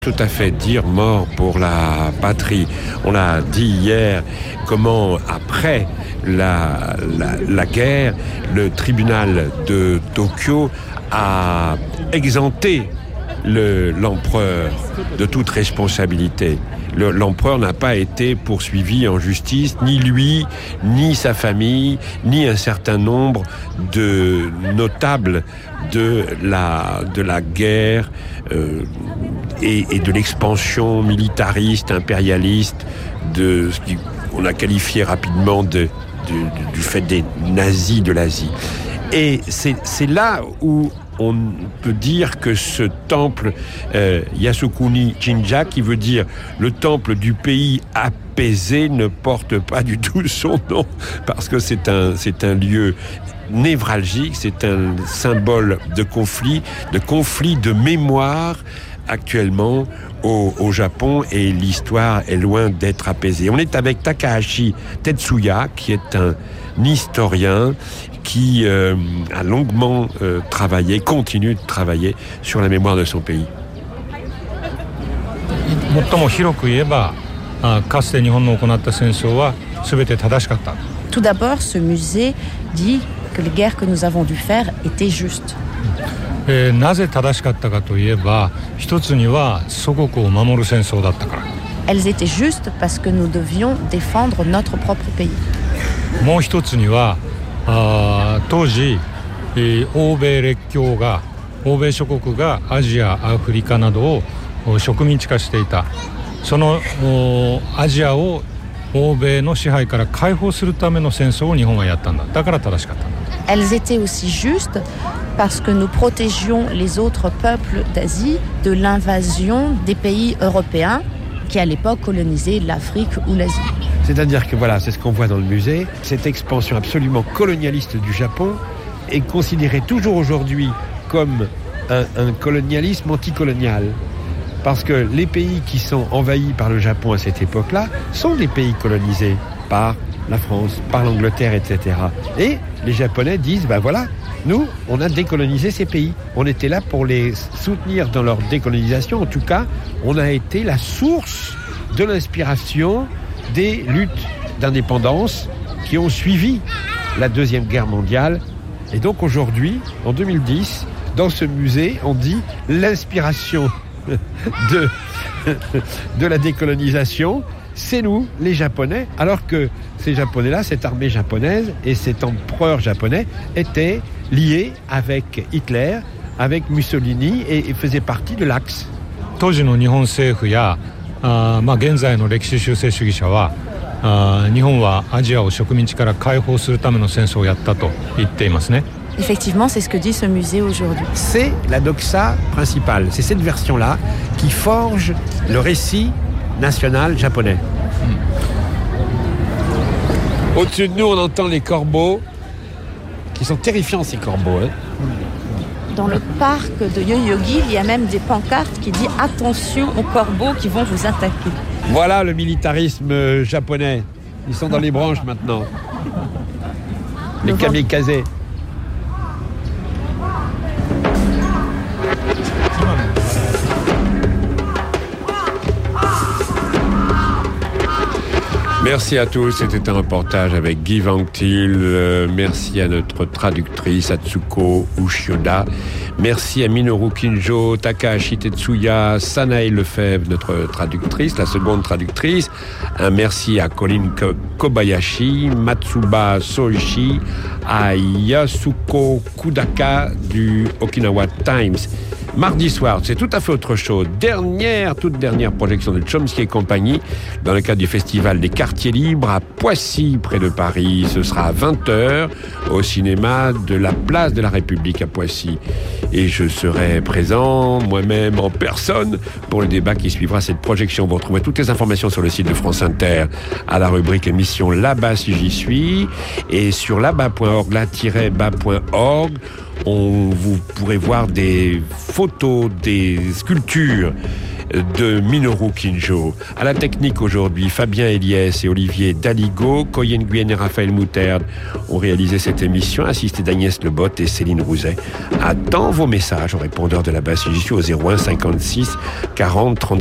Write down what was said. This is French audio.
Tout à fait, dire mort pour la patrie. On a dit hier comment, après la guerre, le tribunal de Tokyo a exempté l'empereur de toute responsabilité. L'empereur n'a pas été poursuivi en justice, ni lui, ni sa famille, ni un certain nombre de notables de la guerre et de l'expansion militariste, impérialiste, de ce qu'on a qualifié rapidement du fait des nazis de l'Asie. Et c'est là où on peut dire que ce temple Yasukuni Jinja, qui veut dire le temple du pays apaisé, ne porte pas du tout son nom, parce que c'est un lieu névralgique, c'est un symbole de conflit de mémoire actuellement au Japon, et l'histoire est loin d'être apaisée. On est avec Takahashi Tetsuya, qui est un historien qui a longuement continue de travailler sur la mémoire de son pays. Tout d'abord, ce musée dit que les guerres que nous avons dû faire étaient justes. Elles étaient justes parce que nous devions défendre notre propre pays. もう一つには当時欧米列強が欧米諸国がアジアアフリカなどを植民地化していた。そのアジアを欧米の支配から解放するための戦争を日本はやったんだ。だから正しかったんだ。 Elles étaient aussi justes parce que nous protégions les autres peuples d'Asie de l'invasion des pays européens qui à l'époque colonisaient l'Afrique ou l'Asie. C'est-à-dire que voilà, c'est ce qu'on voit dans le musée, cette expansion absolument colonialiste du Japon est considérée toujours aujourd'hui comme un colonialisme anticolonial. Parce que les pays qui sont envahis par le Japon à cette époque-là sont des pays colonisés par la France, par l'Angleterre, etc. Et les Japonais disent, ben voilà, nous, on a décolonisé ces pays. On était là pour les soutenir dans leur décolonisation. En tout cas, on a été la source de l'inspiration des luttes d'indépendance qui ont suivi la Deuxième Guerre mondiale. Et donc aujourd'hui, en 2010, dans ce musée, on dit l'inspiration de la décolonisation, c'est nous, les Japonais, alors que ces Japonais-là, cette armée japonaise et cet empereur japonais étaient liés avec Hitler, avec Mussolini et faisaient partie de l'Axe. 当時の日本政府や現在の歴史修正主義者は日本はアジアを植民地から解放するための戦争をやったと言っていますね。 Effectivement, c'est ce que dit ce musée aujourd'hui. C'est la doxa principale, c'est cette version-là qui forge le récit national japonais. Au-dessus de nous, on entend les corbeaux, qui sont terrifiants ces corbeaux. Hein. Dans le parc de Yoyogi, il y a même des pancartes qui disent « Attention aux corbeaux qui vont vous attaquer ». Voilà le militarisme japonais. Ils sont dans les branches maintenant. Les kamikazes. Merci à tous, c'était un reportage avec Guy Vanctil. Merci à notre traductrice Atsuko Ushioda. Merci à Minoru Kinjo, Takahashi Tetsuya, Sanae Lefebvre, notre traductrice, la seconde traductrice. Un merci à Colin Kobayashi, Matsuba Soichi, à Yasuko Kudaka du Okinawa Times. Mardi soir, c'est tout à fait autre chose. Toute dernière projection de Chomsky et compagnie dans le cadre du Festival des Quartiers Libres à Poissy, près de Paris. Ce sera à 20h au cinéma de la Place de la République à Poissy. Et je serai présent, moi-même, en personne, pour le débat qui suivra cette projection. Vous retrouverez toutes les informations sur le site de France Inter à la rubrique émission Là-bas si j'y suis. Et sur là-bas.org, là-bas.org, vous pourrez voir des photos, des sculptures de Minoru Kinjo. À la technique aujourd'hui, Fabien Eliès et Olivier Daligo, Coyen Nguyen et Raphaël Mouterde ont réalisé cette émission, assisté d'Agnès Lebotte et Céline Rouzet. Attends vos messages au répondeur de la base. Je suis au 01 56 40 30